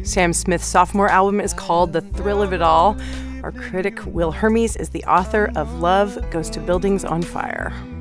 Sam Smith's sophomore album is called The Thrill of It All. Our critic, Will Hermes, is the author of Love Goes to Buildings on Fire.